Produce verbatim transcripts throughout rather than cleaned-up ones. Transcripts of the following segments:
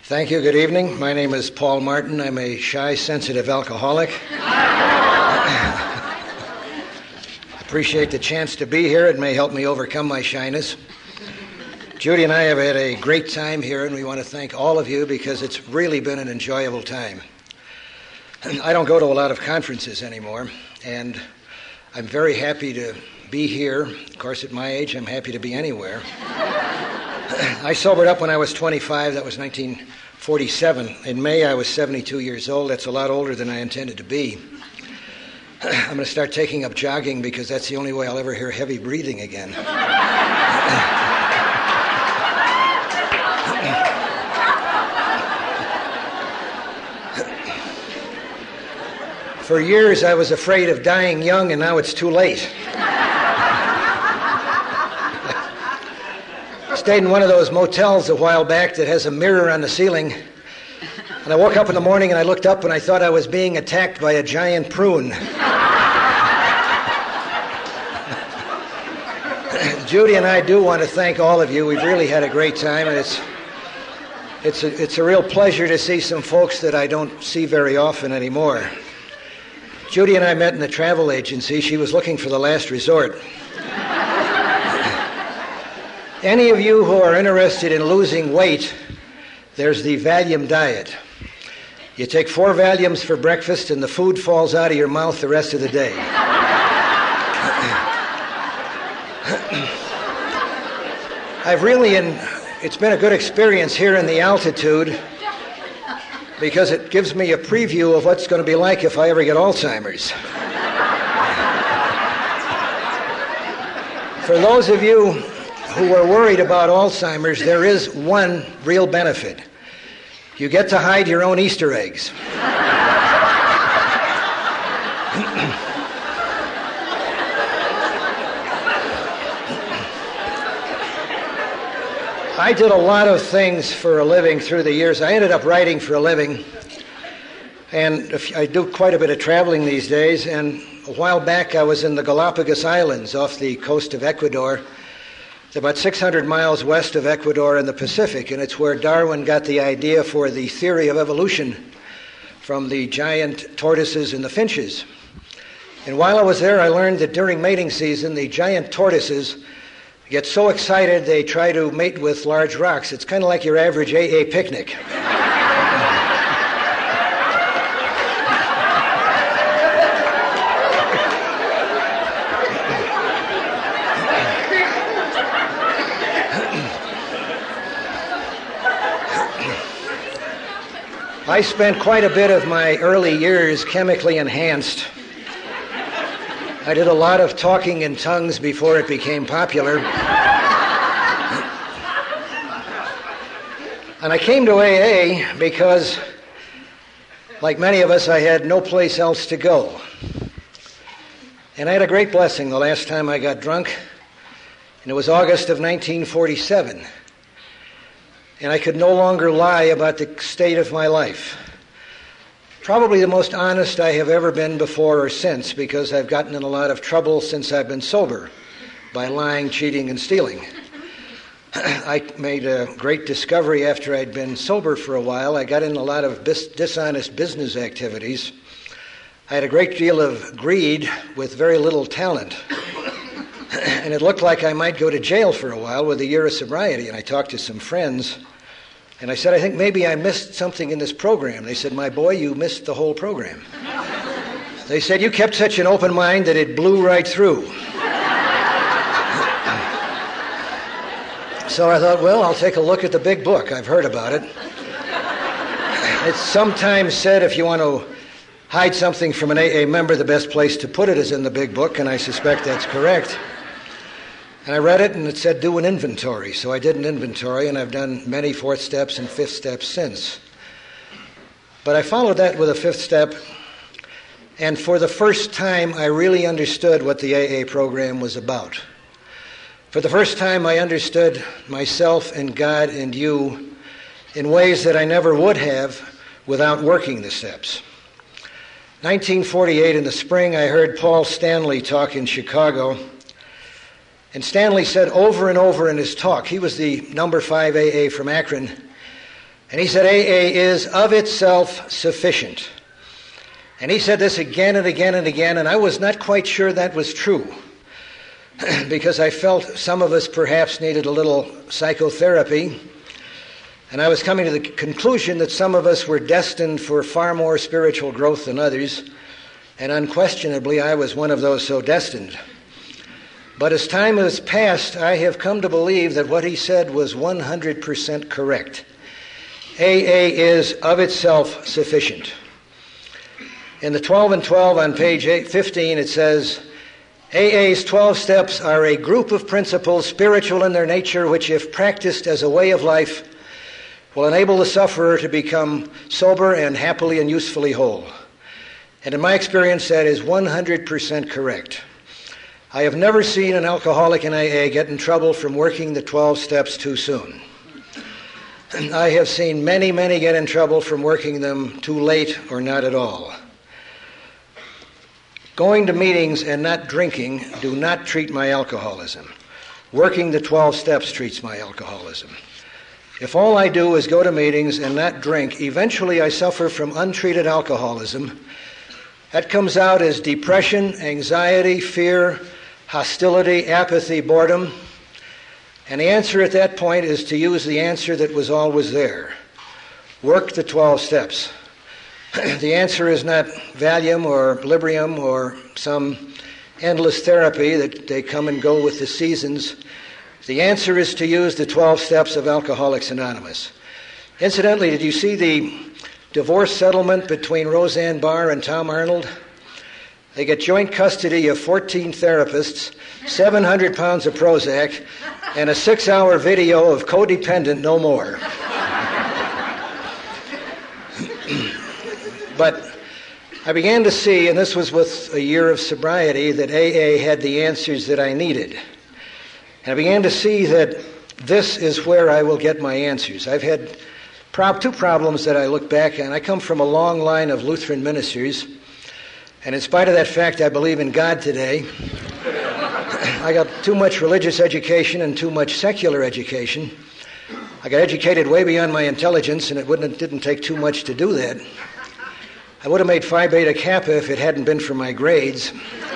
Thank you. Good evening. My name is Paul Martin. I'm a shy, sensitive alcoholic. Appreciate the chance to be here. It may help me overcome my shyness. Judy and I have had a great time here, and we want to thank all of you because it's really been an enjoyable time. I don't go to a lot of conferences anymore, and I'm very happy to be here. Of course, at my age, I'm happy to be anywhere. I sobered up when I was twenty-five. That was nineteen forty-seven. In May, I was seventy-two years old. That's a lot older than I intended to be. I'm going to start taking up jogging because that's the only way I'll ever hear heavy breathing again. For years, I was afraid of dying young, and now it's too late. Stayed in one of those motels a while back that has a mirror on the ceiling. And I woke up in the morning and I looked up and I thought I was being attacked by a giant prune. Judy and I do want to thank all of you. We've really had a great time, and it's it's a, it's a real pleasure to see some folks that I don't see very often anymore. Judy and I met in the travel agency. She was looking for the last resort. Any of you who are interested in losing weight, there's the Valium diet. You take four Valiums for breakfast and the food falls out of your mouth the rest of the day. I've really, in, it's been a good experience here in the altitude because it gives me a preview of what's going to be like if I ever get Alzheimer's. For those of you who are worried about Alzheimer's, there is one real benefit. You get to hide your own Easter eggs. I did a lot of things for a living through the years. I ended up writing for a living, and I do quite a bit of traveling these days, and a while back I was in the Galapagos Islands off the coast of Ecuador. It's about six hundred miles west of Ecuador in the Pacific, and it's where Darwin got the idea for the theory of evolution from the giant tortoises and the finches. And while I was there, I learned that during mating season, the giant tortoises get so excited they try to mate with large rocks. It's kind of like your average A A picnic. I spent quite a bit of my early years chemically enhanced. I did a lot of talking in tongues before it became popular. And I came to A A because, like many of us, I had no place else to go. And I had a great blessing the last time I got drunk, and it was August of nineteen forty-seven. And I could no longer lie about the state of my life. Probably the most honest I have ever been before or since, because I've gotten in a lot of trouble since I've been sober by lying, cheating, and stealing. I made a great discovery after I'd been sober for a while. I got in a lot of bis- dishonest business activities. I had a great deal of greed with very little talent. And it looked like I might go to jail for a while with a year of sobriety. And I talked to some friends, and I said, I think maybe I missed something in this program. They said, my boy, you missed the whole program. They said, you kept such an open mind that it blew right through. So I thought, well, I'll take a look at the big book. I've heard about it. It's sometimes said if you want to hide something from an A A member, the best place to put it is in the big book, and I suspect that's correct. And I read it, and it said do an inventory. So I did an inventory, and I've done many fourth steps and fifth steps since. But I followed that with a fifth step, and for the first time, I really understood what the A A program was about. For the first time, I understood myself and God and you in ways that I never would have without working the steps. nineteen forty-eight, in the spring, I heard Paul Stanley talk in Chicago. And Stanley said over and over in his talk, he was the number five A A from Akron, And he said A A is of itself sufficient. And he said this again and again and again, and I was not quite sure that was true because I felt some of us perhaps needed a little psychotherapy. And I was coming to the conclusion that some of us were destined for far more spiritual growth than others, and unquestionably I was one of those so destined. But as time has passed, I have come to believe that what he said was one hundred percent correct. A A is of itself sufficient. In the twelve and twelve on page fifteen, it says, A A's twelve steps are a group of principles, spiritual in their nature, which if practiced as a way of life, will enable the sufferer to become sober and happily and usefully whole. And in my experience, that is one hundred percent correct. I have never seen an alcoholic in A A get in trouble from working the twelve steps too soon. I have seen many, many get in trouble from working them too late or not at all. Going to meetings and not drinking do not treat my alcoholism. Working the twelve steps treats my alcoholism. If all I do is go to meetings and not drink, eventually I suffer from untreated alcoholism. That comes out as depression, anxiety, fear, hostility, apathy, boredom. And the answer at that point is to use the answer that was always there. Work the twelve steps. The answer is not Valium or Librium or some endless therapy that they come and go with the seasons. The answer is to use the twelve steps of Alcoholics Anonymous. Incidentally, did you see the divorce settlement between Roseanne Barr and Tom Arnold? They get joint custody of fourteen therapists, seven hundred pounds of Prozac, and a six-hour video of Codependent No More. But I began to see, and this was with a year of sobriety, that A A had the answers that I needed. And I began to see that this is where I will get my answers. I've had prob- two problems that I look back on. I come from a long line of Lutheran ministers, and in spite of that fact, I believe in God today. I got too much religious education and too much secular education. I got educated way beyond my intelligence, and it wouldn't, it didn't take too much to do that. I would have made Phi Beta Kappa if it hadn't been for my grades.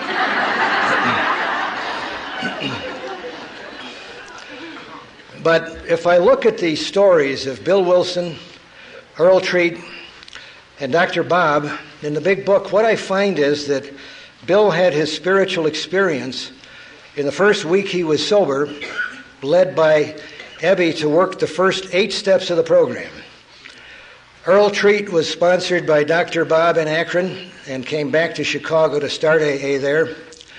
But if I look at the stories of Bill Wilson, Earl Treat, and Doctor Bob, in the big book, what I find is that Bill had his spiritual experience in the first week he was sober, led by Ebby to work the first eight steps of the program. Earl Treat was sponsored by Doctor Bob in Akron and came back to Chicago to start A A there.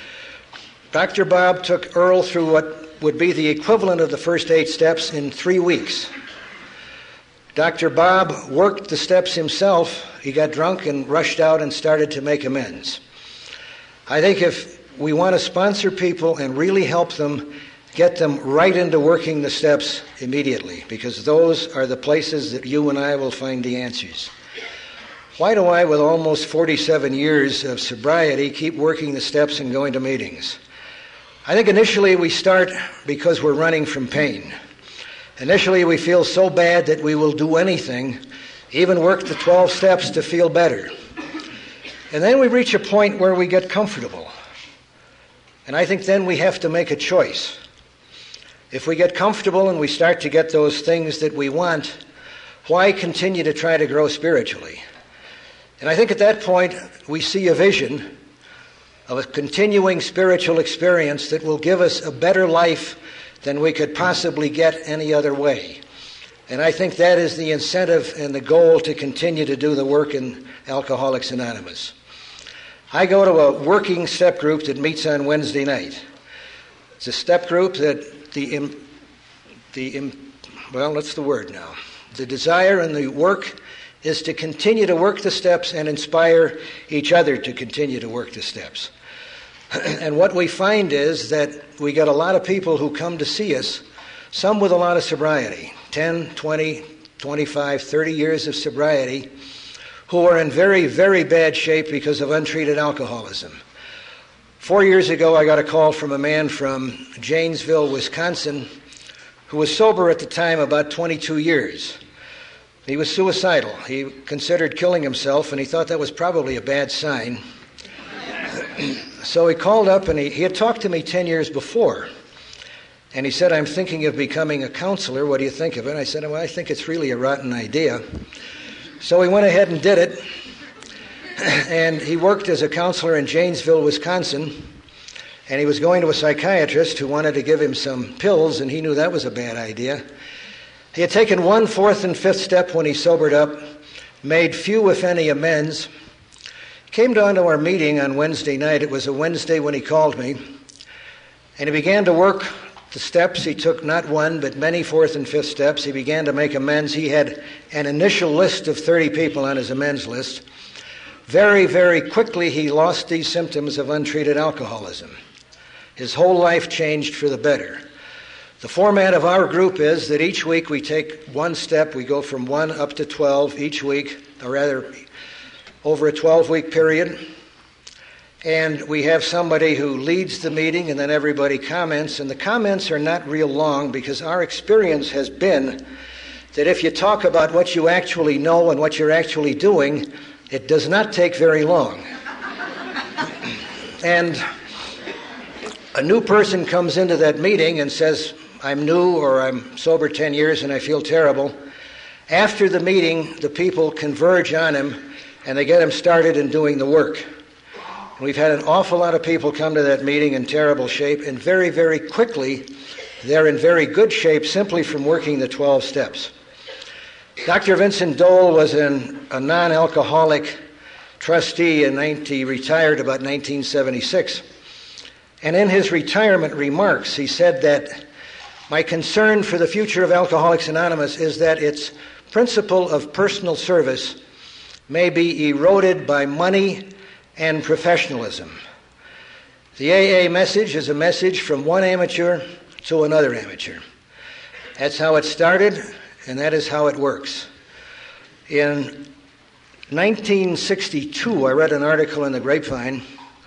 Doctor Bob took Earl through what would be the equivalent of the first eight steps in three weeks. Doctor Bob worked the steps himself. He got drunk and rushed out and started to make amends. I think if we want to sponsor people and really help them, get them right into working the steps immediately, because those are the places that you and I will find the answers. Why do I, with almost forty-seven years of sobriety, keep working the steps and going to meetings? I think initially we start because we're running from pain. Initially we feel so bad that we will do anything, even work the twelve steps to feel better. And then we reach a point where we get comfortable. And I think then we have to make a choice. If we get comfortable and we start to get those things that we want, why continue to try to grow spiritually? And I think at that point we see a vision of a continuing spiritual experience that will give us a better life than we could possibly get any other way. And I think that is the incentive and the goal to continue to do the work in Alcoholics Anonymous. I go to a working step group that meets on Wednesday night. It's a step group that the, the well, what's the word now? The desire and the work is to continue to work the steps and inspire each other to continue to work the steps. And what we find is that we get a lot of people who come to see us, some with a lot of sobriety, ten, twenty, twenty-five, thirty years of sobriety, who are in very, very bad shape because of untreated alcoholism. Four years ago, I got a call from a man from Janesville, Wisconsin, who was sober at the time about twenty-two years. He was suicidal. He considered killing himself, and he thought that was probably a bad sign. So he called up, and he, he had talked to me ten years before. And he said, I'm thinking of becoming a counselor. What do you think of it? I said, well, I think it's really a rotten idea. So he went ahead and did it. And he worked as a counselor in Janesville, Wisconsin. And he was going to a psychiatrist who wanted to give him some pills, and he knew that was a bad idea. He had taken one fourth and fifth step when he sobered up, made few, if any, amends. Came down to our meeting on Wednesday night. It was a Wednesday when he called me. And he began to work the steps. He took not one, but many fourth and fifth steps. He began to make amends. He had an initial list of thirty people on his amends list. Very, very quickly, he lost these symptoms of untreated alcoholism. His whole life changed for the better. The format of our group is that each week we take one step. We go from one up to twelve each week, or rather over a twelve-week period. And we have somebody who leads the meeting, and then everybody comments. And the comments are not real long, because our experience has been that if you talk about what you actually know and what you're actually doing, it does not take very long. And a new person comes into that meeting and says, I'm new, or I'm sober ten years and I feel terrible. After the meeting, the people converge on him and they get him started in doing the work. And we've had an awful lot of people come to that meeting in terrible shape, and very, very quickly, they're in very good shape simply from working the twelve steps. Doctor Vincent Dole was an, a non-alcoholic trustee, and he retired about nineteen seventy-six. And in his retirement remarks, he said that my concern for the future of Alcoholics Anonymous is that its principle of personal service may be eroded by money and professionalism. The A A message is a message from one amateur to another amateur. That's how it started, and that is how it works. In nineteen sixty-two, I read an article in the Grapevine.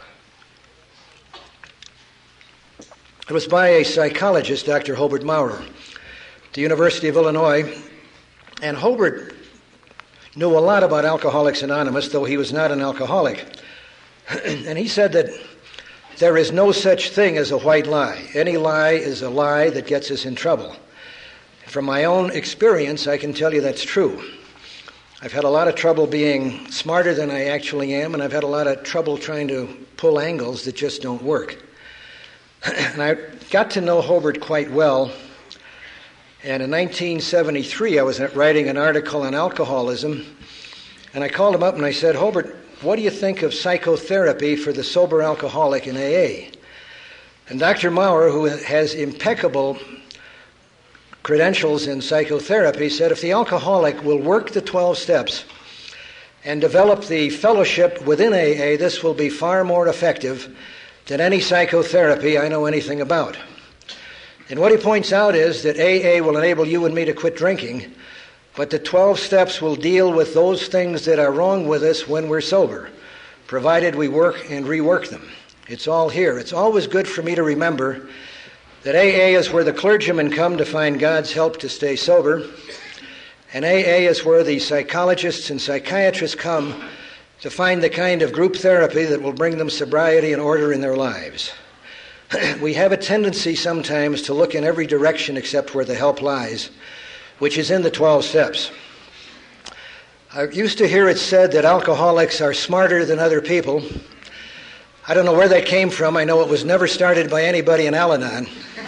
It was by a psychologist, Doctor Hobart Maurer, at the University of Illinois. And Hobart knew a lot about Alcoholics Anonymous, though he was not an alcoholic. And he said that there is no such thing as a white lie. Any lie is a lie that gets us in trouble. From my own experience, I can tell you that's true. I've had a lot of trouble being smarter than I actually am, and I've had a lot of trouble trying to pull angles that just don't work. And I got to know Hobart quite well. And in nineteen seventy-three, I was writing an article on alcoholism, and I called him up and I said, Hobart, what do you think of psychotherapy for the sober alcoholic in A A? And Doctor Maurer, who has impeccable credentials in psychotherapy, said if the alcoholic will work the twelve steps and develop the fellowship within A A, this will be far more effective than any psychotherapy I know anything about. And what he points out is that A A will enable you and me to quit drinking, but the twelve steps will deal with those things that are wrong with us when we're sober, provided we work and rework them. It's all here. It's always good for me to remember that A A is where the clergymen come to find God's help to stay sober, and A A is where the psychologists and psychiatrists come to find the kind of group therapy that will bring them sobriety and order in their lives. We have a tendency sometimes to look in every direction except where the help lies, which is in the twelve steps. I used to hear it said that alcoholics are smarter than other people. I don't know where that came from. I know it was never started by anybody in Al-Anon.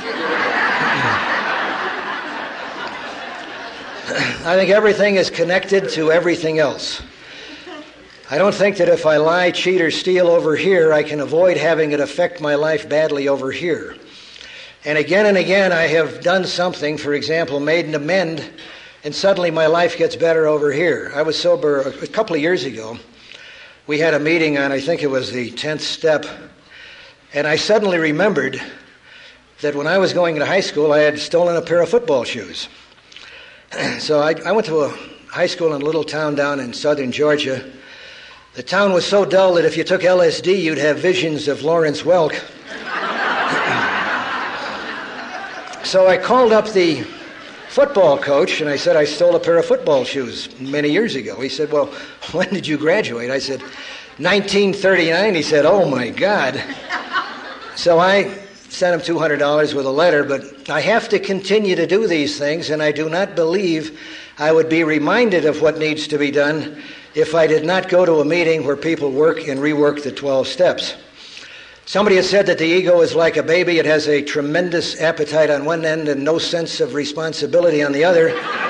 I think everything is connected to everything else. I don't think that if I lie, cheat, or steal over here, I can avoid having it affect my life badly over here. And again and again, I have done something, for example, made an amend, and suddenly my life gets better over here. I was sober a couple of years ago. We had a meeting on, I think it was the tenth step, and I suddenly remembered that when I was going to high school, I had stolen a pair of football shoes. So I, I went to a high school in a little town down in southern Georgia. The town was so dull that if you took L S D, you'd have visions of Lawrence Welk. So I called up the football coach, and I said I stole a pair of football shoes many years ago. He said, well, when did you graduate? I said, nineteen thirty-nine. He said, oh, my God. So I sent him two hundred dollars with a letter, but I have to continue to do these things, and I do not believe I would be reminded of what needs to be done if I did not go to a meeting where people work and rework the twelve steps. Somebody has said that the ego is like a baby. It has a tremendous appetite on one end and no sense of responsibility on the other.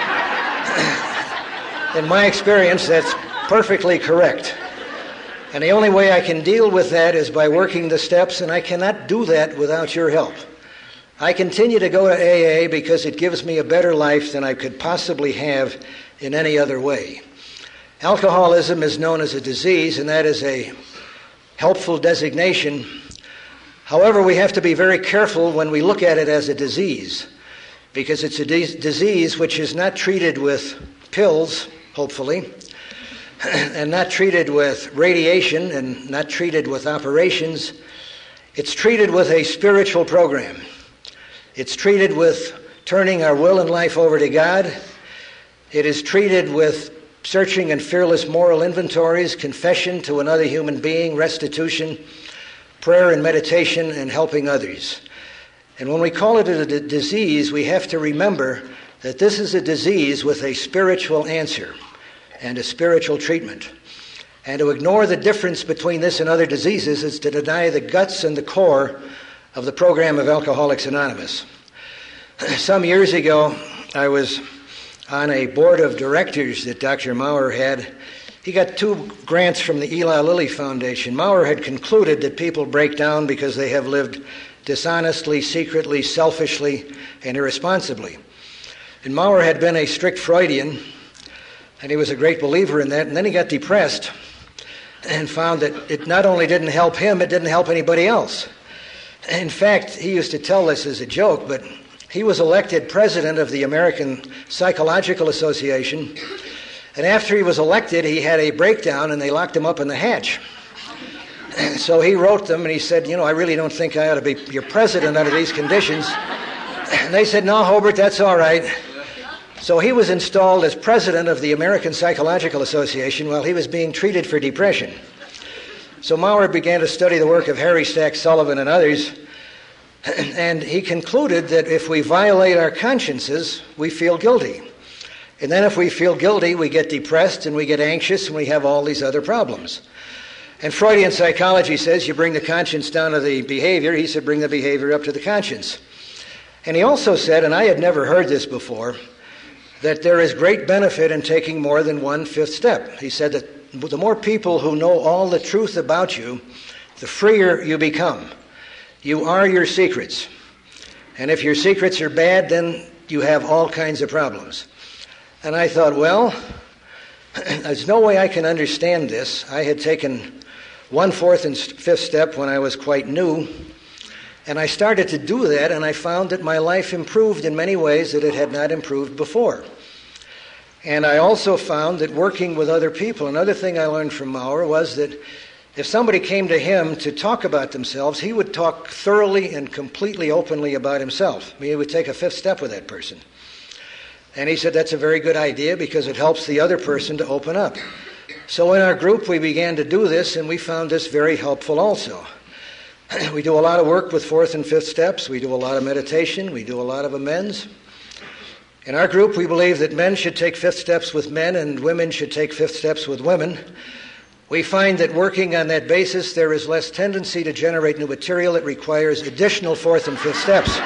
In my experience, that's perfectly correct. And the only way I can deal with that is by working the steps, and I cannot do that without your help. I continue to go to A A because it gives me a better life than I could possibly have in any other way. Alcoholism is known as a disease, and that is a helpful designation. However, we have to be very careful when we look at it as a disease, because it's a de- disease which is not treated with pills, hopefully, and not treated with radiation and not treated with operations. It's treated with a spiritual program. It's treated with turning our will and life over to God. It is treated with searching and fearless moral inventories, confession to another human being, restitution, prayer and meditation, and helping others. And when we call it a d- disease, we have to remember that this is a disease with a spiritual answer and a spiritual treatment. And to ignore the difference between this and other diseases is to deny the guts and the core of the program of Alcoholics Anonymous. Some years ago, I was on a board of directors that Doctor Maurer had. He got two grants from the Eli Lilly Foundation. Maurer had concluded that people break down because they have lived dishonestly, secretly, selfishly, and irresponsibly. And Maurer had been a strict Freudian, and he was a great believer in that. And then he got depressed and found that it not only didn't help him, it didn't help anybody else. In fact, he used to tell this as a joke, but he was elected president of the American Psychological Association. And after he was elected, he had a breakdown, and they locked him up in the hatch. So he wrote them, and he said, you know, I really don't think I ought to be your president under these conditions. And they said, no, Hobart, that's all right. So he was installed as president of the American Psychological Association while he was being treated for depression. So Maurer began to study the work of Harry Stack Sullivan and others, and he concluded that if we violate our consciences, we feel guilty. And then if we feel guilty, we get depressed and we get anxious and we have all these other problems. And Freudian psychology says you bring the conscience down to the behavior. He said bring the behavior up to the conscience. And he also said, and I had never heard this before, that there is great benefit in taking more than one fifth step. He said that the more people who know all the truth about you, the freer you become. You are your secrets. And if your secrets are bad, then you have all kinds of problems. And I thought, well, there's no way I can understand this. I had taken one fourth and fifth step when I was quite new, and I started to do that, and I found that my life improved in many ways that it had not improved before. And I also found that working with other people, another thing I learned from Maurer was that if somebody came to him to talk about themselves, he would talk thoroughly and completely openly about himself. I mean, he would take a fifth step with that person. And he said that's a very good idea because it helps the other person to open up. So in our group, we began to do this, and we found this very helpful also. We do a lot of work with fourth and fifth steps. We do a lot of meditation. We do a lot of amends. In our group, we believe that men should take fifth steps with men and women should take fifth steps with women. We find that working on that basis, there is less tendency to generate new material that requires additional fourth and fifth steps.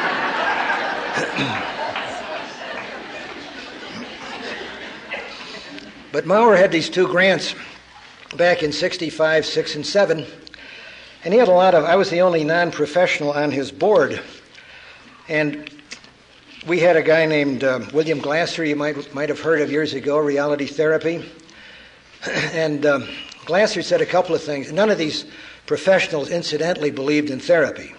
But Maurer had these two grants back in sixty-five, six, and seven, and he had a lot of, I was the only non-professional on his board, and we had a guy named uh, William Glasser, you might might have heard of years ago, Reality Therapy, and um, Glasser said a couple of things. None of these professionals, incidentally, believed in therapy.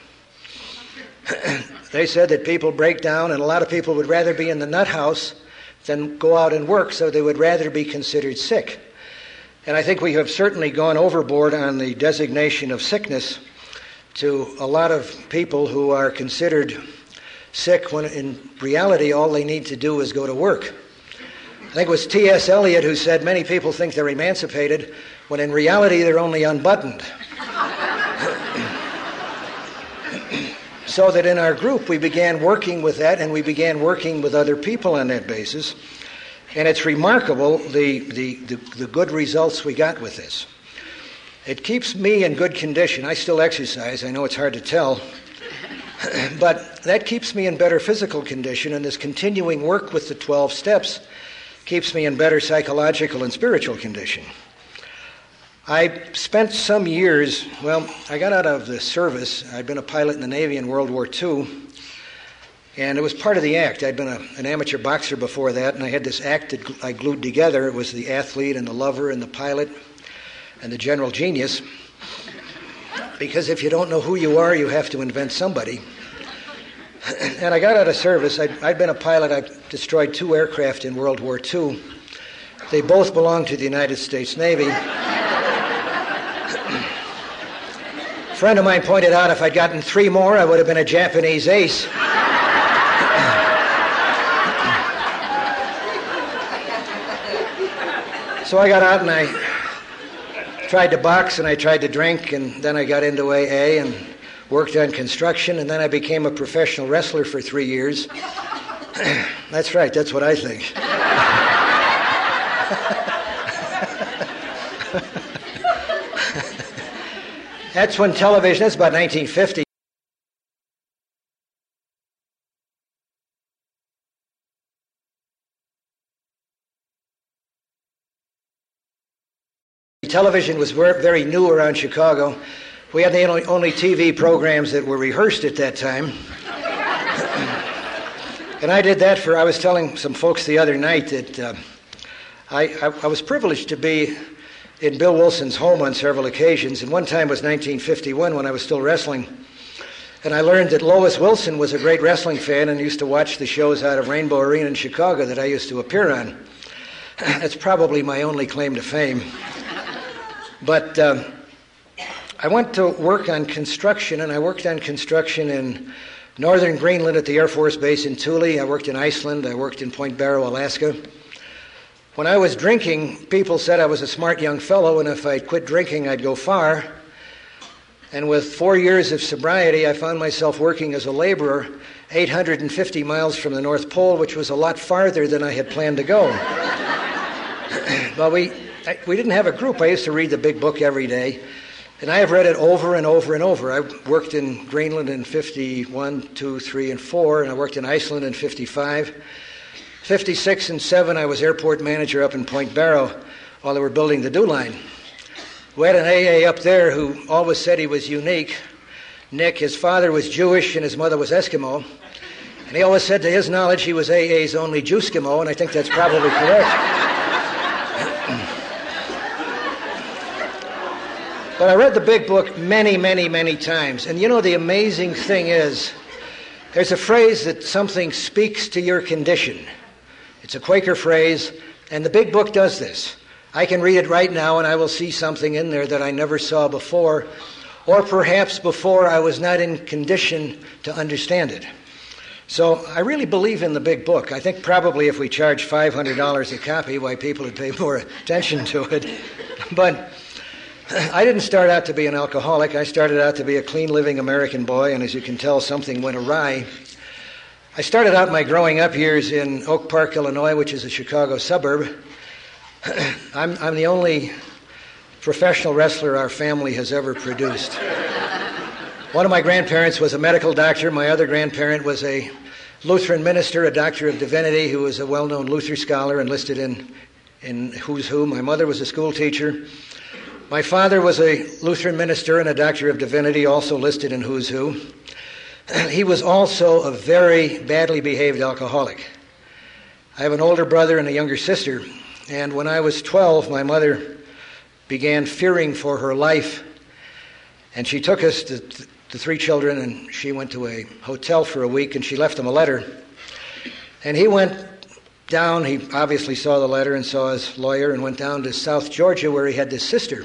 They said that people break down, and a lot of people would rather be in the nut house than go out and work, so they would rather be considered sick. And I think we have certainly gone overboard on the designation of sickness to a lot of people who are considered sick when in reality all they need to do is go to work. I think it was T S Eliot who said many people think they're emancipated when in reality they're only unbuttoned. So that in our group we began working with that, and we began working with other people on that basis. And it's remarkable the, the, the, the good results we got with this. It keeps me in good condition. I still exercise. I know it's hard to tell. But that keeps me in better physical condition, and this continuing work with the twelve steps keeps me in better psychological and spiritual condition. I spent some years, well, I got out of the service. I'd been a pilot in the Navy in World War Two, and it was part of the act. I'd been a, an amateur boxer before that, and I had this act that I glued together. It was the athlete and the lover and the pilot and the general genius. Because if you don't know who you are, you have to invent somebody. And I got out of service. I'd, I'd been a pilot. I destroyed two aircraft in World War Two. They both belonged to the United States Navy. A friend of mine pointed out if I'd gotten three more, I would have been a Japanese ace. So I got out and I tried to box and I tried to drink, and then I got into A A and worked on construction, and then I became a professional wrestler for three years. That's right, that's what I think. That's when television, that's about nineteen fifty. Television was very new around Chicago. We had the only, only T V programs that were rehearsed at that time. And I did that for, I was telling some folks the other night that uh, I, I, I was privileged to be in Bill Wilson's home on several occasions, and one time was nineteen fifty-one when I was still wrestling. And I learned that Lois Wilson was a great wrestling fan and used to watch the shows out of Rainbow Arena in Chicago that I used to appear on. That's probably my only claim to fame. But um, I went to work on construction, and I worked on construction in northern Greenland at the Air Force Base in Thule. I worked in Iceland. I worked in Point Barrow, Alaska. When I was drinking, people said I was a smart young fellow, and if I quit drinking, I'd go far. And with four years of sobriety, I found myself working as a laborer eight hundred fifty miles from the North Pole, which was a lot farther than I had planned to go. Well, we... I, we didn't have a group. I used to read the big book every day, and I have read it over and over and over. I worked in Greenland in fifty-one, two, three, and four, and I worked in Iceland in fifty-five. fifty-six and seven, I was airport manager up in Point Barrow while they were building the Dew Line. We had an A A up there who always said he was unique. Nick, his father was Jewish and his mother was Eskimo, and he always said to his knowledge he was A A's only Jewskimo, and I think that's probably correct. But I read the big book many, many, many times. And you know, the amazing thing is, there's a phrase that something speaks to your condition. It's a Quaker phrase, and the big book does this. I can read it right now, and I will see something in there that I never saw before, or perhaps before I was not in condition to understand it. So I really believe in the big book. I think probably if we charged five hundred dollars a copy, why people would pay more attention to it. But I didn't start out to be an alcoholic. I started out to be a clean-living American boy, and as you can tell, something went awry. I started out my growing up years in Oak Park, Illinois, which is a Chicago suburb. I'm, I'm the only professional wrestler our family has ever produced. One of my grandparents was a medical doctor. My other grandparent was a Lutheran minister, a doctor of divinity, who was a well-known Luther scholar enlisted in, in Who's Who. My mother was a school teacher. My father was a Lutheran minister and a doctor of divinity, also listed in Who's Who. He was also a very badly behaved alcoholic. I have an older brother and a younger sister, and when I was twelve, my mother began fearing for her life, and she took us, to, the three children, and she went to a hotel for a week, and she left him a letter. And he went down, he obviously saw the letter and saw his lawyer, and went down to South Georgia where he had this sister.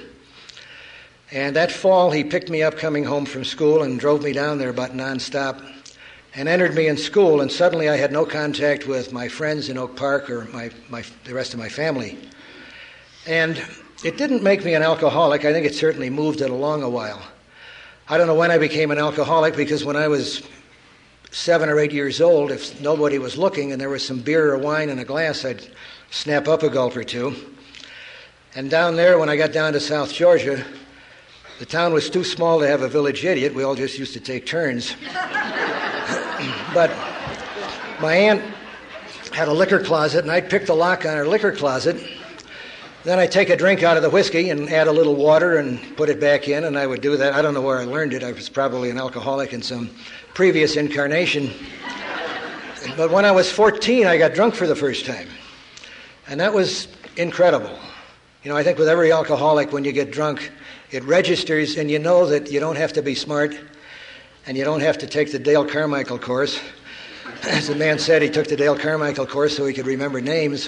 And that fall, he picked me up coming home from school and drove me down there about nonstop. and entered me in school, and suddenly I had no contact with my friends in Oak Park or my, my the rest of my family. And it didn't make me an alcoholic. I think it certainly moved it along a while. I don't know when I became an alcoholic, because when I was seven or eight years old, if nobody was looking and there was some beer or wine in a glass, I'd snap up a gulp or two. And down there, when I got down to South Georgia, the town was too small to have a village idiot. We all just used to take turns. But my aunt had a liquor closet, and I'd pick the lock on her liquor closet. Then I'd take a drink out of the whiskey and add a little water and put it back in, and I would do that. I don't know where I learned it. I was probably an alcoholic in some previous incarnation. But when I was fourteen, I got drunk for the first time. And that was incredible. You know, I think with every alcoholic, when you get drunk, it registers, and you know that you don't have to be smart, and you don't have to take the Dale Carmichael course. As the man said, he took the Dale Carmichael course so he could remember names.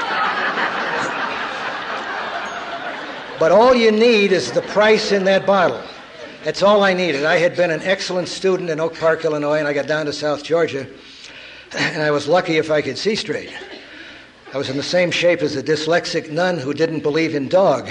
But all you need is the price in that bottle. That's all I needed. I had been an excellent student in Oak Park, Illinois, and I got down to South Georgia, and I was lucky if I could see straight. I was in the same shape as a dyslexic nun who didn't believe in dog.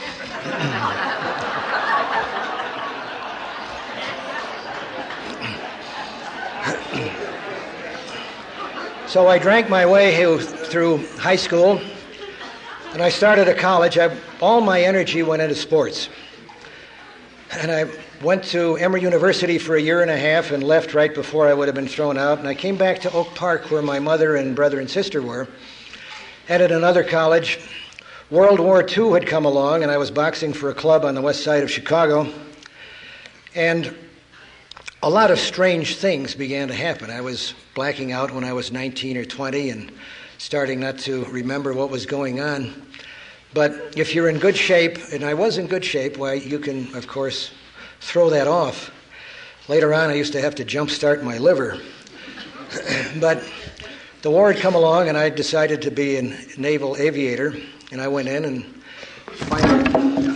So I drank my way through high school, and I started at college. I, all my energy went into sports. And I went to Emory University for a year and a half and left right before I would have been thrown out. And I came back to Oak Park, where my mother and brother and sister were, and at another college. World War Two had come along, and I was boxing for a club on the west side of Chicago. And a lot of strange things began to happen. I was blacking out when I was nineteen or twenty and starting not to remember what was going on. But if you're in good shape, and I was in good shape, why, you can, of course, throw that off. Later on, I used to have to jumpstart my liver. But the war had come along, and I decided to be a naval aviator, and I went in and finally...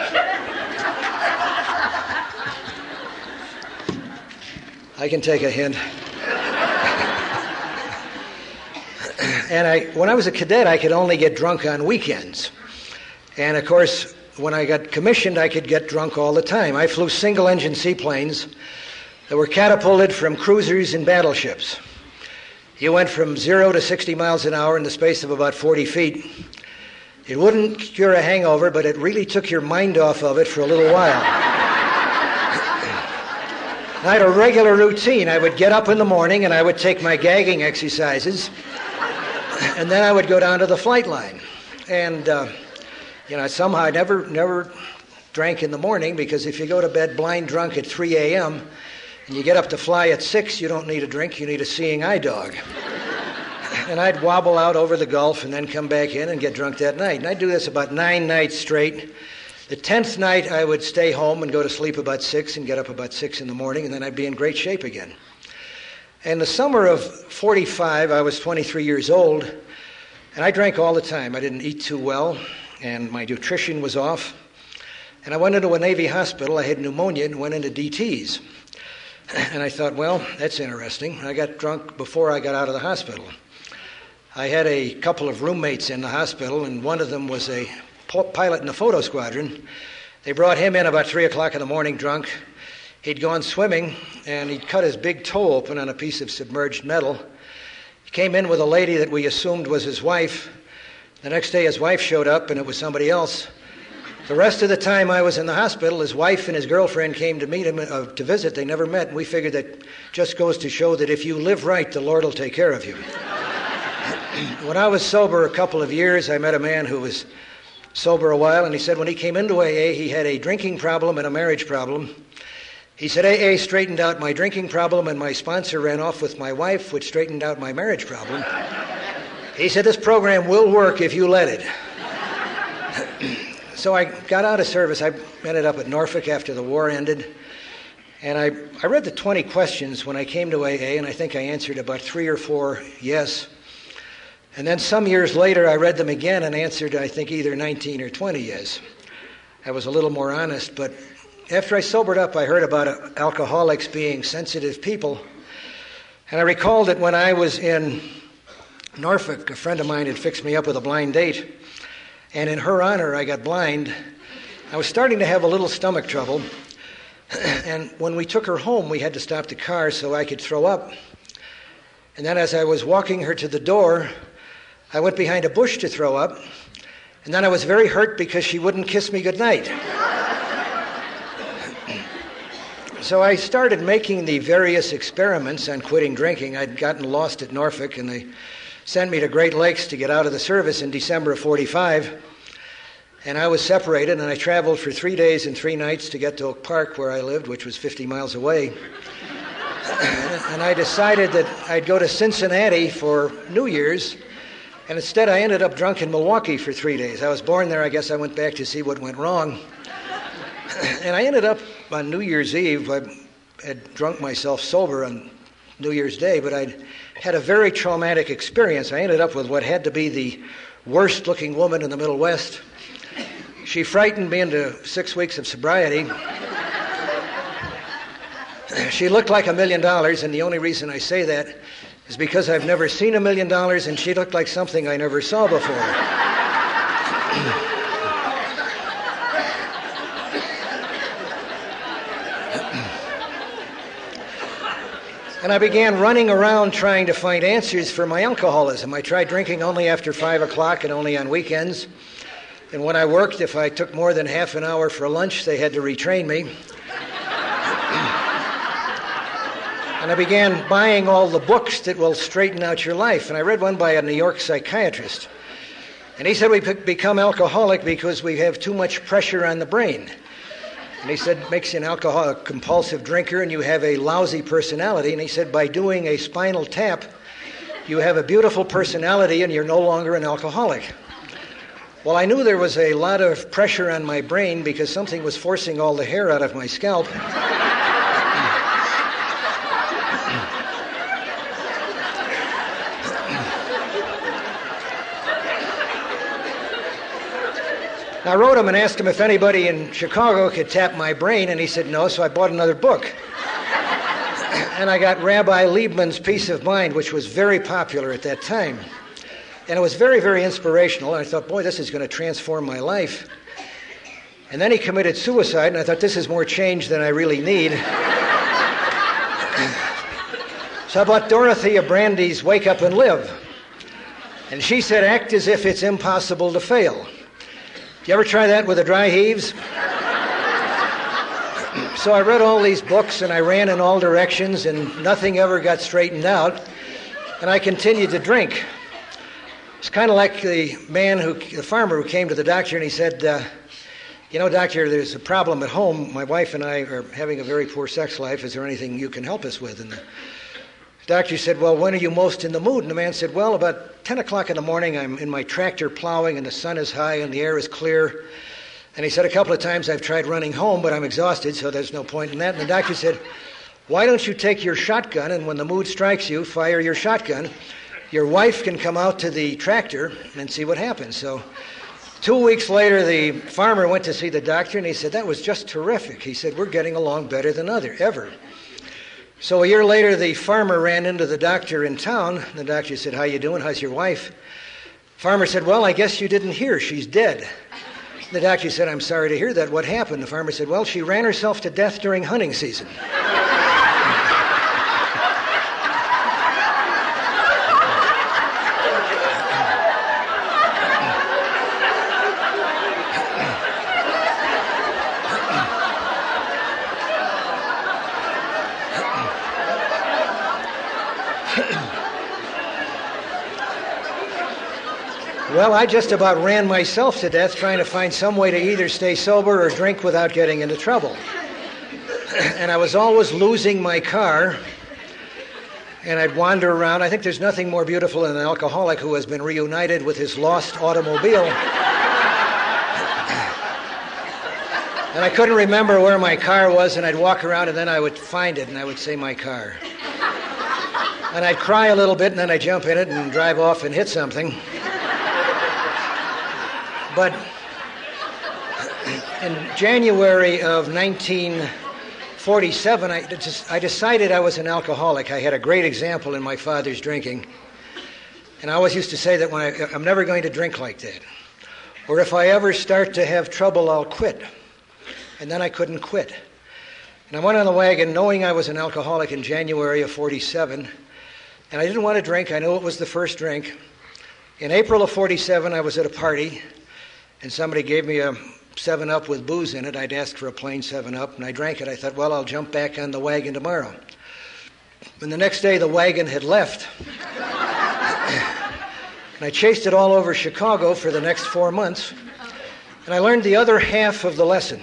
I can take a hint. And I, when I was a cadet, I could only get drunk on weekends. And of course, when I got commissioned, I could get drunk all the time. I flew single-engine seaplanes that were catapulted from cruisers and battleships. You went from zero to sixty miles an hour in the space of about forty feet. It wouldn't cure a hangover, but it really took your mind off of it for a little while. I had a regular routine. I would get up in the morning and I would take my gagging exercises, and then I would go down to the flight line. And, uh, you know, somehow I never, never drank in the morning, because if you go to bed blind drunk at three a.m. and you get up to fly at six, you don't need a drink, you need a seeing eye dog. And I'd wobble out over the Gulf and then come back in and get drunk that night. And I'd do this about nine nights straight. The tenth night, I would stay home and go to sleep about six and get up about six in the morning, and then I'd be in great shape again. In the summer of forty-five, I was twenty-three years old, and I drank all the time. I didn't eat too well, and my nutrition was off. And I went into a Navy hospital. I had pneumonia and went into D Ts. And I thought, well, that's interesting. I got drunk before I got out of the hospital. I had a couple of roommates in the hospital, and one of them was a pilot in the photo squadron. They brought him in about three o'clock in the morning drunk. He'd gone swimming, and he'd cut his big toe open on a piece of submerged metal. He came in with a lady that we assumed was his wife. The next day his wife showed up, and it was somebody else. The rest of the time I was in the hospital, his wife and his girlfriend came to meet him, uh, to visit. They never met, and we figured that just goes to show that if you live right, the Lord will take care of you. When I was sober a couple of years, I met a man who was sober a while, and he said when he came into A A, he had a drinking problem and a marriage problem. He said, A A straightened out my drinking problem, and my sponsor ran off with my wife, which straightened out my marriage problem. He said, this program will work if you let it. So I got out of service. I ended up at Norfolk after the war ended. And I, I read the twenty questions when I came to A A, and I think I answered about three or four yes. And then some years later, I read them again and answered, I think, either nineteen or twenty yes. I was a little more honest, but after I sobered up, I heard about alcoholics being sensitive people. And I recalled that when I was in Norfolk, a friend of mine had fixed me up with a blind date. And in her honor, I got blind. I was starting to have a little stomach trouble. And when we took her home, we had to stop the car so I could throw up. And then as I was walking her to the door, I went behind a bush to throw up. And then I was very hurt because she wouldn't kiss me goodnight. So I started making the various experiments on quitting drinking. I'd gotten lost at Norfolk, and they sent me to Great Lakes to get out of the service in December of forty-five. And I was separated, and I traveled for three days and three nights to get to Oak Park, where I lived, which was fifty miles away. And I decided that I'd go to Cincinnati for New Year's, and instead I ended up drunk in Milwaukee for three days. I was born there. I guess I went back to see what went wrong. And I ended up on New Year's Eve. I had drunk myself sober on New Year's Day, but I'd had a very traumatic experience. I ended up with what had to be the worst-looking woman in the Middle West. She frightened me into six weeks of sobriety. She looked like a million dollars, and the only reason I say that is because I've never seen a million dollars, and she looked like something I never saw before. And I began running around trying to find answers for my alcoholism. I tried drinking only after five o'clock and only on weekends. And when I worked, if I took more than half an hour for lunch, they had to retrain me. And I began buying all the books that will straighten out your life. And I read one by a New York psychiatrist. And he said we become alcoholic because we have too much pressure on the brain. And he said it makes you an alcoholic, compulsive drinker, and you have a lousy personality. And he said by doing a spinal tap, you have a beautiful personality and you're no longer an alcoholic. Well, I knew there was a lot of pressure on my brain because something was forcing all the hair out of my scalp. I wrote him and asked him if anybody in Chicago could tap my brain, and he said no, so I bought another book. And I got Rabbi Liebman's Peace of Mind, which was very popular at that time. And it was very, very inspirational, and I thought, boy, this is going to transform my life. And then he committed suicide, and I thought, this is more change than I really need. So I bought Dorothea Brande's Wake Up and Live. And she said, act as if it's impossible to fail. You ever try that with the dry heaves? So I read all these books and I ran in all directions and nothing ever got straightened out. And I continued to drink. It's kind of like the man who, the farmer who came to the doctor and he said, uh, you know, doctor, there's a problem at home. My wife and I are having a very poor sex life. Is there anything you can help us with? And the doctor said, well, when are you most in the mood? And the man said, well, about ten o'clock in the morning, I'm in my tractor plowing and the sun is high and the air is clear. And he said, a couple of times I've tried running home, but I'm exhausted, so there's no point in that. And the doctor said, why don't you take your shotgun and when the mood strikes you, fire your shotgun. Your wife can come out to the tractor and see what happens. So two weeks later, the farmer went to see the doctor and he said, that was just terrific. He said, we're getting along better than other ever. So a year later, the farmer ran into the doctor in town. The doctor said, how you doing? How's your wife? Farmer said, well, I guess you didn't hear. She's dead. The doctor said, I'm sorry to hear that. What happened? The farmer said, well, she ran herself to death during hunting season. Well, I just about ran myself to death trying to find some way to either stay sober or drink without getting into trouble. And I was always losing my car, and I'd wander around. I think there's nothing more beautiful than an alcoholic who has been reunited with his lost automobile. And I couldn't remember where my car was, and I'd walk around, and then I would find it, and I would say, my car. And I'd cry a little bit, and then I'd jump in it and drive off and hit something. But in January of nineteen forty-seven, I, just, I decided I was an alcoholic. I had a great example in my father's drinking. And I always used to say that when I, I'm never going to drink like that. Or if I ever start to have trouble, I'll quit. And then I couldn't quit. And I went on the wagon knowing I was an alcoholic in January of forty-seven. And I didn't want to drink. I knew it was the first drink. In April of forty-seven, I was at a party, and somebody gave me a seven up with booze in it. I'd asked for a plain seven up, and I drank it. I thought, well, I'll jump back on the wagon tomorrow. And the next day, the wagon had left. And I chased it all over Chicago for the next four months. And I learned the other half of the lesson.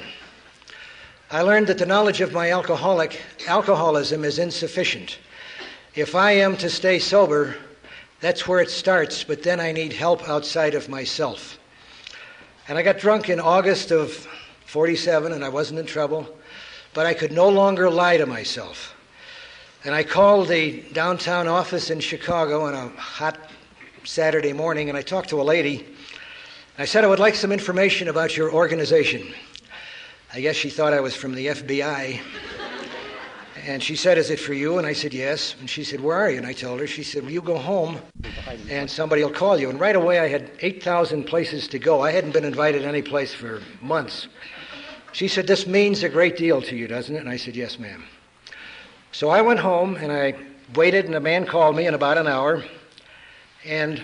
I learned that the knowledge of my alcoholic alcoholism is insufficient. If I am to stay sober, that's where it starts, but then I need help outside of myself. And I got drunk in August of forty-seven, and I wasn't in trouble, but I could no longer lie to myself. And I called the downtown office in Chicago on a hot Saturday morning, and I talked to a lady. I said I would like some information about your organization. I guess she thought I was from the F B I. And she said, is it for you? And I said, yes. And she said, where are you? And I told her. She said, well, you go home and somebody will call you. And right away I had eight thousand places to go. I hadn't been invited any place for months. She said, this means a great deal to you, doesn't it? And I said, yes, ma'am. So I went home and I waited, and a man called me in about an hour. And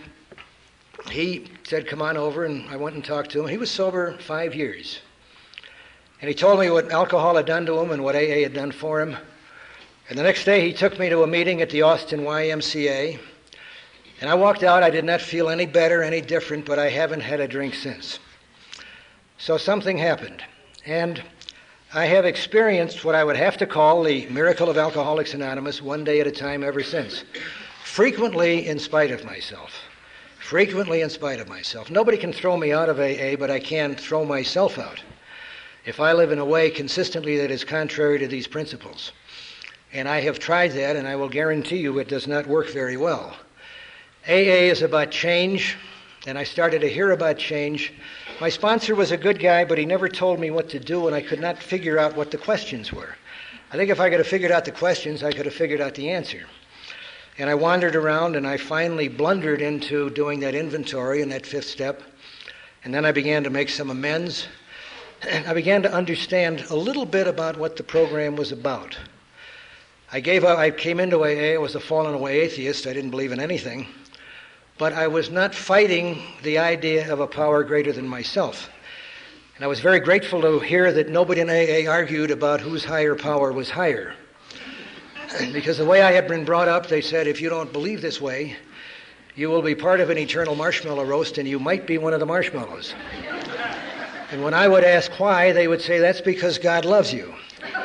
he said, come on over. And I went and talked to him. He was sober five years. And he told me what alcohol had done to him and what A A had done for him. And the next day he took me to a meeting at the Austin Y M C A. And I walked out. I did not feel any better, any different, but I haven't had a drink since. So something happened. And I have experienced what I would have to call the miracle of Alcoholics Anonymous one day at a time ever since. Frequently in spite of myself. Frequently in spite of myself. Nobody can throw me out of A A, but I can throw myself out if I live in a way consistently that is contrary to these principles. And I have tried that, and I will guarantee you it does not work very well. A A is about change, and I started to hear about change. My sponsor was a good guy, but he never told me what to do, and I could not figure out what the questions were. I think if I could have figured out the questions, I could have figured out the answer. And I wandered around, and I finally blundered into doing that inventory and that fifth step. And then I began to make some amends. And I began to understand a little bit about what the program was about. I gave up, I came into A A, I was a fallen away atheist, I didn't believe in anything, but I was not fighting the idea of a power greater than myself. And I was very grateful to hear that nobody in A A argued about whose higher power was higher. Because the way I had been brought up, they said, if you don't believe this way, you will be part of an eternal marshmallow roast, and you might be one of the marshmallows. And when I would ask why, they would say, that's because God loves you.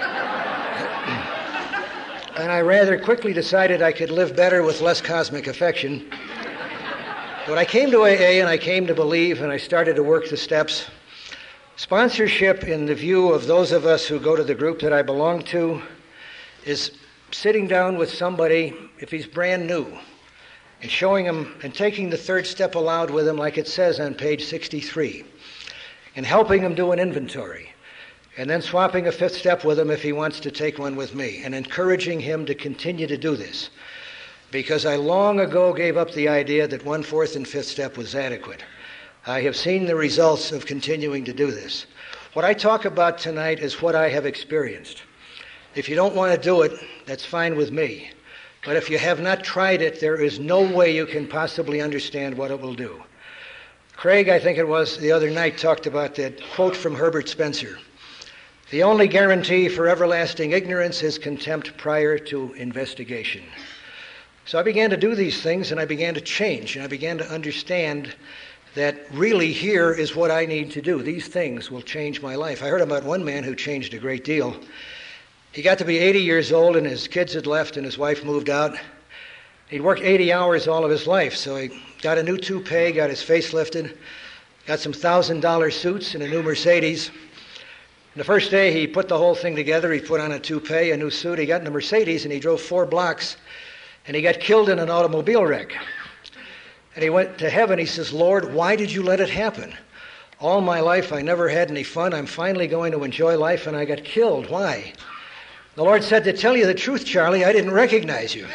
And I rather quickly decided I could live better with less cosmic affection. But I came to A A and I came to believe, and I started to work the steps. Sponsorship, in the view of those of us who go to the group that I belong to, is sitting down with somebody, if he's brand new, and showing him and taking the third step aloud with him like it says on page sixty-three, and helping him do an inventory. And then swapping a fifth step with him if he wants to take one with me, and encouraging him to continue to do this. Because I long ago gave up the idea that one fourth and fifth step was adequate. I have seen the results of continuing to do this. What I talk about tonight is what I have experienced. If you don't want to do it, that's fine with me. But if you have not tried it, there is no way you can possibly understand what it will do. Craig, I think it was, the other night talked about that quote from Herbert Spencer. The only guarantee for everlasting ignorance is contempt prior to investigation. So I began to do these things, and I began to change, and I began to understand that really here is what I need to do. These things will change my life. I heard about one man who changed a great deal. He got to be eighty years old, and his kids had left, and his wife moved out. He'd worked eighty hours all of his life, so he got a new toupee, got his face lifted, got some one thousand dollar suits and a new Mercedes. The first day he put the whole thing together. He put on a toupee, a new suit. He got in a Mercedes, and he drove four blocks, and he got killed in an automobile wreck. And he went to heaven. He says, Lord, why did you let it happen? All my life I never had any fun. I'm finally going to enjoy life, and I got killed. Why? The Lord said, to tell you the truth, Charlie, I didn't recognize you.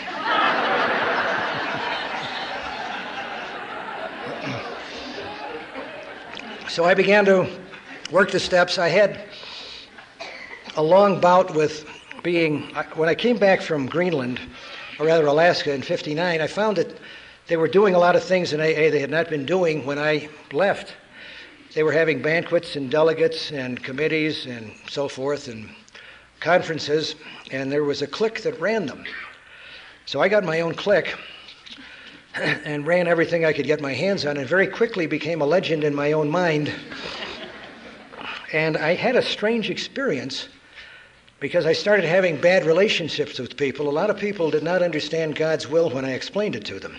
So I began to work the steps. I had a long bout with being, when I came back from Greenland, or rather Alaska in fifty-nine, I found that they were doing a lot of things in A A they had not been doing when I left. They were having banquets and delegates and committees and so forth and conferences, and there was a clique that ran them. So I got my own clique and ran everything I could get my hands on, and very quickly became a legend in my own mind. And I had a strange experience because I started having bad relationships with people. A lot of people did not understand God's will when I explained it to them.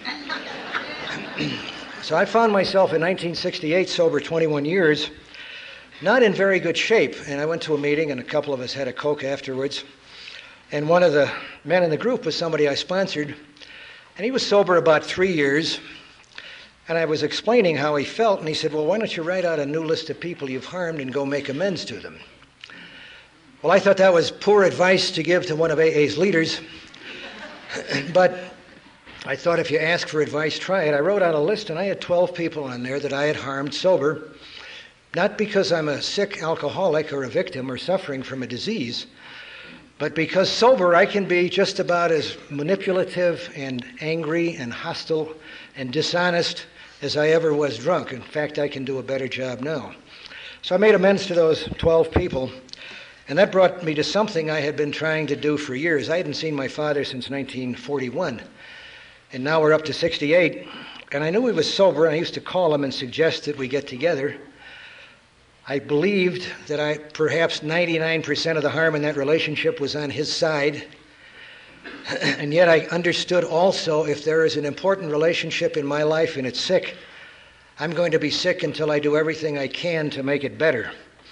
So I found myself in nineteen sixty-eight, sober twenty-one years, not in very good shape. And I went to a meeting, and a couple of us had a Coke afterwards. And one of the men in the group was somebody I sponsored, and he was sober about three years. And I was explaining how he felt, and he said, well, why don't you write out a new list of people you've harmed and go make amends to them? Well, I thought that was poor advice to give to one of A A's leaders. But I thought if you ask for advice, try it. I wrote out a list, and I had twelve people on there that I had harmed sober, not because I'm a sick alcoholic or a victim or suffering from a disease, but because sober I can be just about as manipulative and angry and hostile and dishonest as I ever was drunk. In fact, I can do a better job now. So I made amends to those twelve people, and that brought me to something I had been trying to do for years. I hadn't seen my father since nineteen forty-one, and now we're up to sixty-eight, and I knew he was sober, and I used to call him and suggest that we get together. I believed that I perhaps ninety-nine percent of the harm in that relationship was on his side, and yet I understood also if there is an important relationship in my life and it's sick, I'm going to be sick until I do everything I can to make it better.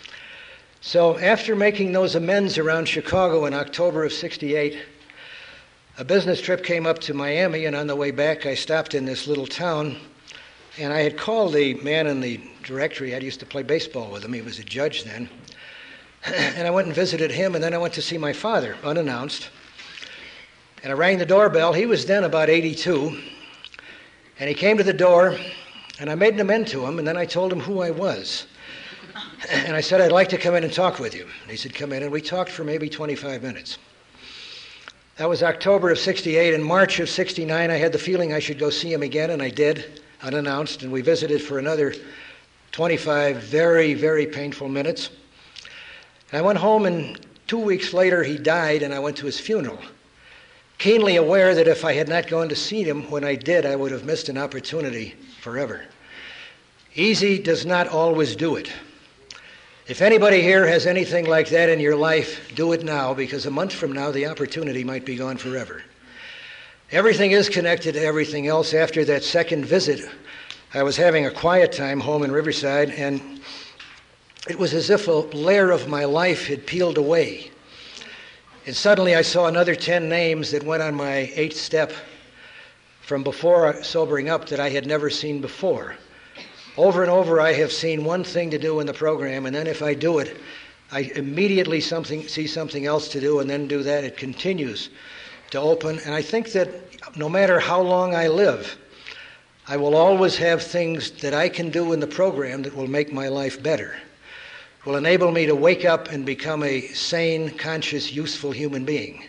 So after making those amends around Chicago in October of sixty-eight, a business trip came up to Miami, and on the way back I stopped in this little town, and I had called the man in the directory. I used to play baseball with him. He was a judge then. And I went and visited him, and then I went to see my father, unannounced. And I rang the doorbell. He was then about eighty-two. And he came to the door, and I made an amend to him, and then I told him who I was. And I said, I'd like to come in and talk with you. And he said, come in. And we talked for maybe twenty-five minutes. That was October of sixty-eight. In March of sixty-nine, I had the feeling I should go see him again, and I did, unannounced. And we visited for another twenty-five very, very painful minutes. And I went home, and two weeks later, he died, and I went to his funeral, keenly aware that if I had not gone to see him when I did, I would have missed an opportunity forever. Easy does not always do it. If anybody here has anything like that in your life, do it now, because a month from now, the opportunity might be gone forever. Everything is connected to everything else. After that second visit, I was having a quiet time home in Riverside, and it was as if a layer of my life had peeled away. And suddenly I saw another ten names that went on my eighth step from before sobering up that I had never seen before. Over and over, I have seen one thing to do in the program, and then if I do it, I immediately something, see something else to do, and then do that. It continues to open. And I think that no matter how long I live, I will always have things that I can do in the program that will make my life better, will enable me to wake up and become a sane, conscious, useful human being.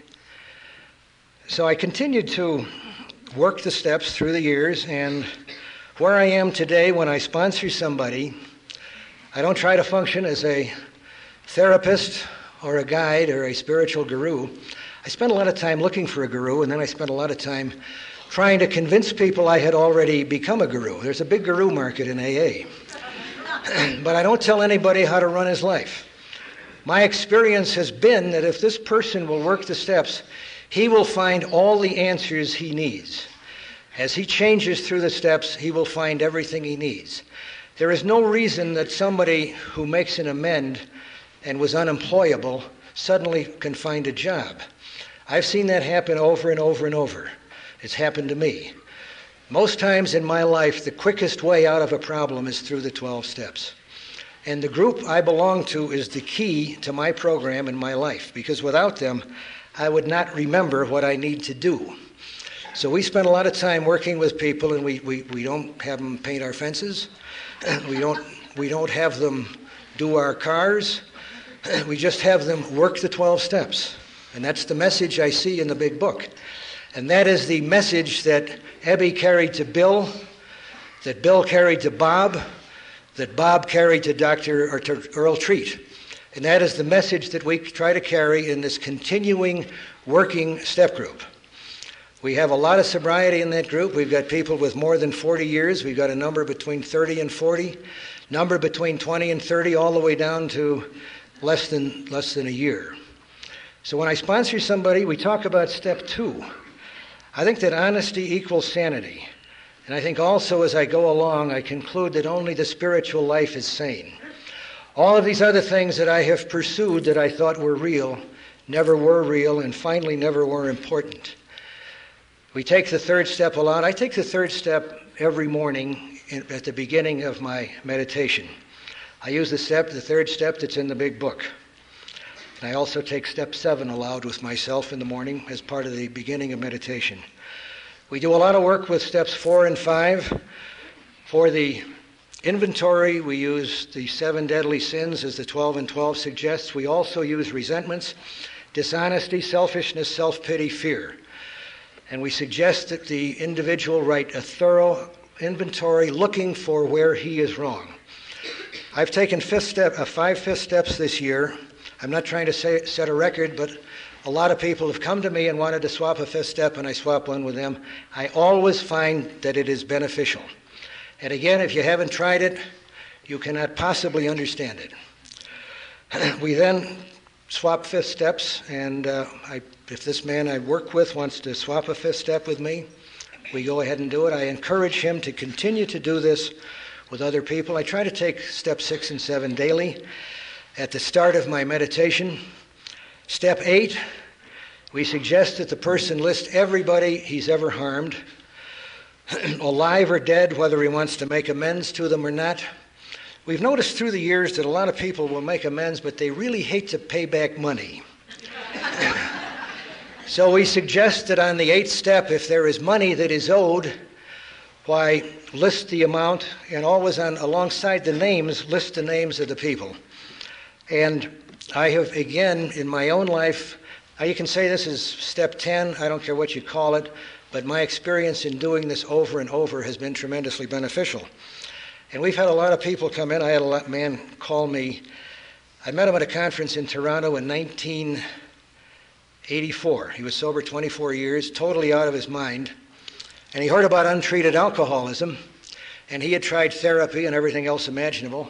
So I continued to work the steps through the years, and where I am today, when I sponsor somebody, I don't try to function as a therapist or a guide or a spiritual guru. I spent a lot of time looking for a guru, and then I spent a lot of time trying to convince people I had already become a guru. There's a big guru market in A A. But I don't tell anybody how to run his life. My experience has been that if this person will work the steps, he will find all the answers he needs. As he changes through the steps, he will find everything he needs. There is no reason that somebody who makes an amend and was unemployable suddenly can find a job. I've seen that happen over and over and over. It's happened to me. Most times in my life, the quickest way out of a problem is through the twelve steps. And the group I belong to is the key to my program and my life, because without them, I would not remember what I need to do. So we spend a lot of time working with people, and we, we, we don't have them paint our fences. We don't, we don't have them do our cars. We just have them work the twelve steps. And that's the message I see in the big book. And that is the message that Ebby carried to Bill, that Bill carried to Bob, that Bob carried to Doctor or to Earl Treat. And that is the message that we try to carry in this continuing working step group. We have a lot of sobriety in that group. We've got people with more than forty years. We've got a number between thirty and forty, number between twenty and thirty, all the way down to less than less than a year. So when I sponsor somebody, we talk about step two. I think that honesty equals sanity. And I think also as I go along, I conclude that only the spiritual life is sane. All of these other things that I have pursued that I thought were real never were real and finally never were important. We take the third step a lot. I take the third step every morning at the beginning of my meditation. I use the step, the third step that's in the big book. And I also take step seven aloud with myself in the morning as part of the beginning of meditation. We do a lot of work with steps four and five. For the inventory, we use the seven deadly sins as the twelve and twelve suggests. We also use resentments, dishonesty, selfishness, self-pity, fear. And we suggest that the individual write a thorough inventory looking for where he is wrong. I've taken fifth step, uh, five fifth steps this year. I'm not trying to say, set a record, but a lot of people have come to me and wanted to swap a fifth step, and I swap one with them. I always find that it is beneficial. And again, if you haven't tried it, you cannot possibly understand it. We then swap fifth steps, and uh, I, if this man I work with wants to swap a fifth step with me, we go ahead and do it. I encourage him to continue to do this with other people. I try to take step six and seven daily at the start of my meditation. Step eight, we suggest that the person list everybody he's ever harmed, alive or dead, whether he wants to make amends to them or not. We've noticed through the years that a lot of people will make amends, but they really hate to pay back money. So we suggest that on the eighth step, if there is money that is owed, why, list the amount, and always on alongside the names, list the names of the people. And I have, again, in my own life, you can say this is step ten, I don't care what you call it, but my experience in doing this over and over has been tremendously beneficial. And we've had a lot of people come in. I had a man call me. I met him at a conference in Toronto in nineteen eighty-four. He was sober twenty-four years, totally out of his mind. And he heard about untreated alcoholism, and he had tried therapy and everything else imaginable.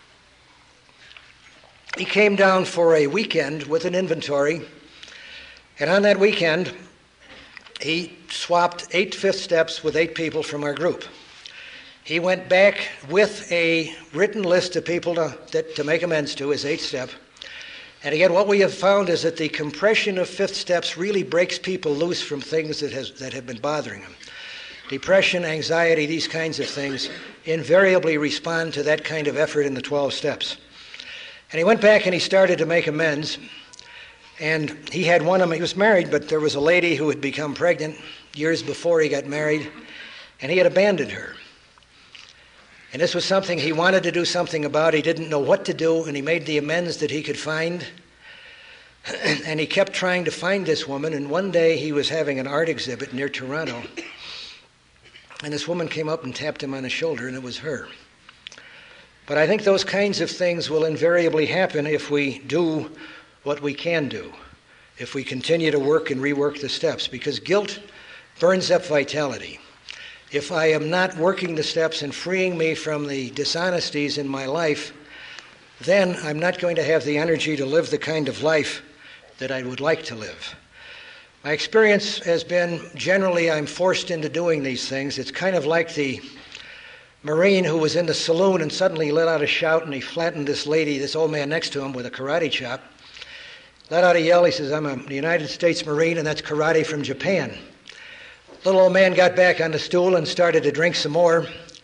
He came down for a weekend with an inventory, and on that weekend, he swapped eight fifth steps with eight people from our group. He went back with a written list of people to, that, to make amends to, his eighth step. And again, what we have found is that the compression of fifth steps really breaks people loose from things that, has, that have been bothering them. Depression, anxiety, these kinds of things invariably respond to that kind of effort in the twelve steps. And he went back and he started to make amends. And he had one of them, he was married, but there was a lady who had become pregnant years before he got married, and he had abandoned her. And this was something he wanted to do something about. He didn't know what to do, and he made the amends that he could find. And he kept trying to find this woman, and one day he was having an art exhibit near Toronto, and this woman came up and tapped him on the shoulder, and it was her. But I think those kinds of things will invariably happen if we do what we can do, if we continue to work and rework the steps, because guilt burns up vitality. If I am not working the steps and freeing me from the dishonesties in my life, then I'm not going to have the energy to live the kind of life that I would like to live. My experience has been, generally, I'm forced into doing these things. It's kind of like the Marine who was in the saloon and suddenly let out a shout, and he flattened this lady, this old man next to him, with a karate chop. Let out a yell. He says, I'm a United States Marine, and that's karate from Japan. Little old man got back on the stool and started to drink some more.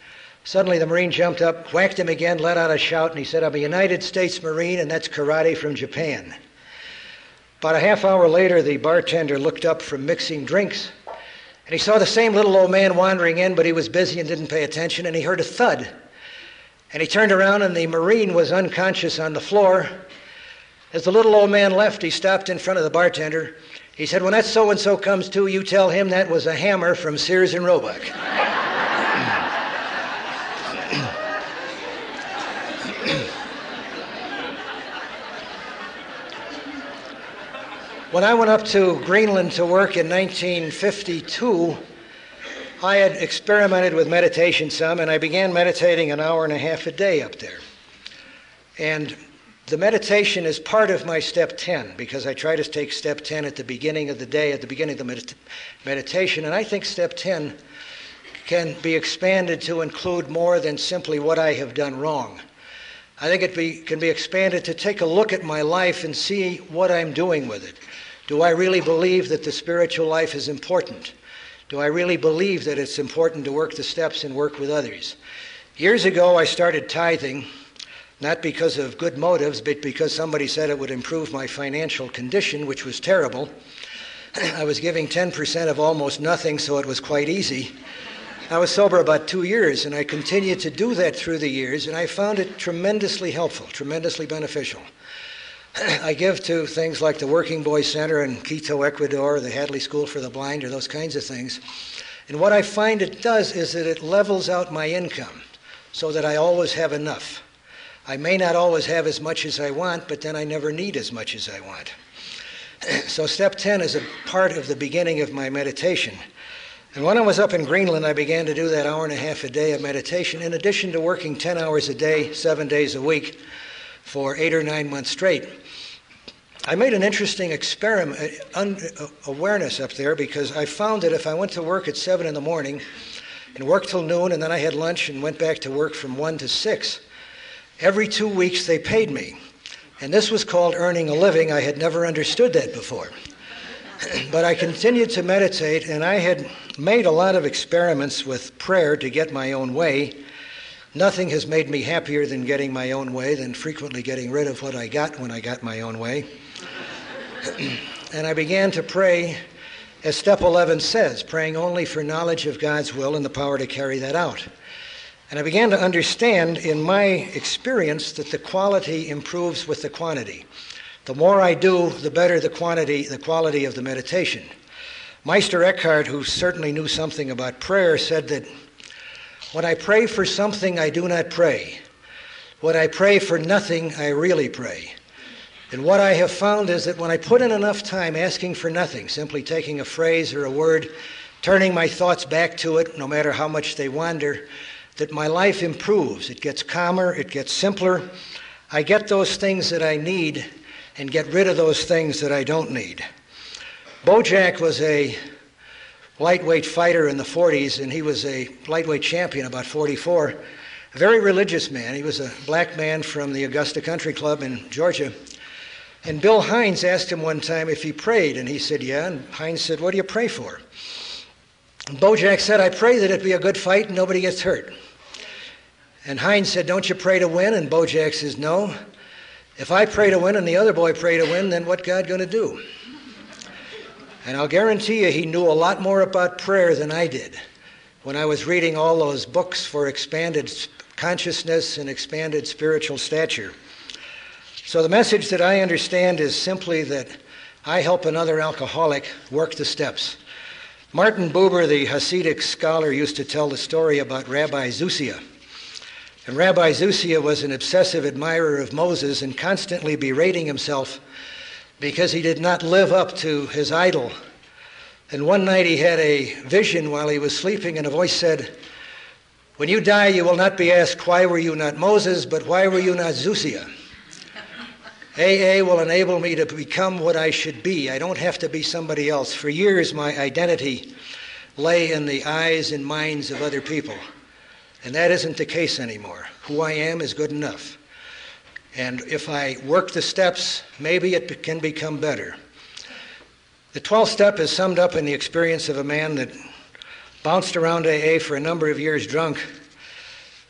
Suddenly the Marine jumped up, whacked him again, let out a shout, and he said, "I'm a United States Marine, and that's karate from Japan." About a half hour later, the bartender looked up from mixing drinks, and he saw the same little old man wandering in, but he was busy and didn't pay attention, and he heard a thud. And he turned around, and the Marine was unconscious on the floor. As the little old man left, he stopped in front of the bartender. He said, "When that so-and-so comes to, you tell him that was a hammer from Sears and Roebuck." When I went up to Greenland to work in nineteen fifty-two, I had experimented with meditation some, and I began meditating an hour and a half a day up there. And the meditation is part of my step ten, because I try to take step ten at the beginning of the day, at the beginning of the medita- meditation, and I think step ten can be expanded to include more than simply what I have done wrong. I think it be, can be expanded to take a look at my life and see what I'm doing with it. Do I really believe that the spiritual life is important? Do I really believe that it's important to work the steps and work with others? Years ago, I started tithing, not because of good motives, but because somebody said it would improve my financial condition, which was terrible. I was giving ten percent of almost nothing, so it was quite easy. I was sober about two years, and I continued to do that through the years, and I found it tremendously helpful, tremendously beneficial. I give to things like the Working Boys Center in Quito, Ecuador, the Hadley School for the Blind, or those kinds of things. And what I find it does is that it levels out my income so that I always have enough. I may not always have as much as I want, but then I never need as much as I want. So step ten is a part of the beginning of my meditation. And when I was up in Greenland, I began to do that hour and a half a day of meditation, in addition to working ten hours a day, seven days a week, for eight or nine months straight. I made an interesting experiment, un, uh, awareness up there, because I found that if I went to work at seven in the morning and worked till noon, and then I had lunch and went back to work from one to six, every two weeks they paid me. And this was called earning a living. I had never understood that before. But I continued to meditate, and I had made a lot of experiments with prayer to get my own way. Nothing has made me happier than getting my own way, than frequently getting rid of what I got when I got my own way. And I began to pray, as step eleven says, praying only for knowledge of God's will and the power to carry that out. And I began to understand in my experience that the quality improves with the quantity. The more I do, the better the quantity, the quality of the meditation. Meister Eckhart, who certainly knew something about prayer, said that when I pray for something, I do not pray. When I pray for nothing, I really pray. And what I have found is that when I put in enough time asking for nothing, simply taking a phrase or a word, turning my thoughts back to it, no matter how much they wander, that my life improves. It gets calmer, it gets simpler. I get those things that I need and get rid of those things that I don't need. Bojack was a lightweight fighter in the forties, and he was a lightweight champion about forty-four. A very religious man. He was a black man from the Augusta Country Club in Georgia. And Bill Hines asked him one time if he prayed, and he said, yeah. And Hines said, what do you pray for? And Bojack said, I pray that it be a good fight and nobody gets hurt. And Hines said, don't you pray to win? And Bojack says, no. If I pray to win and the other boy pray to win, then what God going to do? And I'll guarantee you he knew a lot more about prayer than I did when I was reading all those books for expanded consciousness and expanded spiritual stature. So the message that I understand is simply that I help another alcoholic work the steps. Martin Buber, the Hasidic scholar, used to tell the story about Rabbi Zusia. And Rabbi Zusia was an obsessive admirer of Moses and constantly berating himself because he did not live up to his idol. And one night he had a vision while he was sleeping, and a voice said, when you die, you will not be asked, why were you not Moses, but why were you not Zusia? A A will enable me to become what I should be. I don't have to be somebody else. For years, my identity lay in the eyes and minds of other people. And that isn't the case anymore. Who I am is good enough. And if I work the steps, maybe it can become better. The twelfth step is summed up in the experience of a man that bounced around A A for a number of years drunk.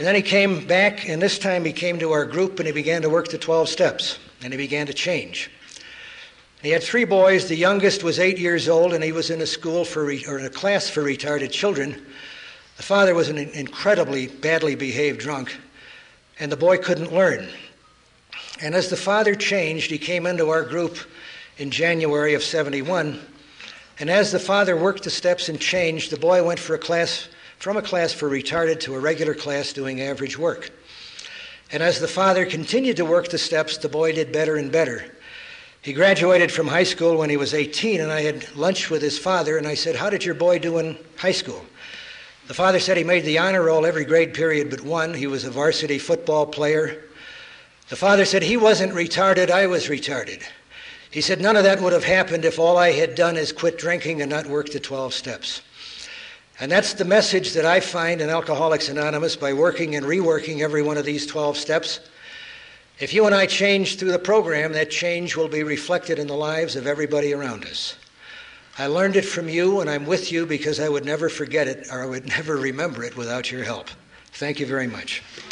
And then he came back, and this time he came to our group and he began to work the twelve steps, and he began to change. He had three boys. The youngest was eight years old, and he was in a school for re- or in a class for retarded children. The father was an incredibly badly behaved drunk, and the boy couldn't learn. And as the father changed, he came into our group in January of seventy-one, and as the father worked the steps and changed, the boy went for a class, from a class for retarded to a regular class doing average work. And as the father continued to work the steps, the boy did better and better. He graduated from high school when he was eighteen, and I had lunch with his father, and I said, "How did your boy do in high school?" The father said he made the honor roll every grade period but one. He was a varsity football player. The father said, "He wasn't retarded, I was retarded." He said, "None of that would have happened if all I had done is quit drinking and not work the twelve steps." And that's the message that I find in Alcoholics Anonymous by working and reworking every one of these twelve steps. If you and I change through the program, that change will be reflected in the lives of everybody around us. I learned it from you, and I'm with you because I would never forget it, or I would never remember it without your help. Thank you very much.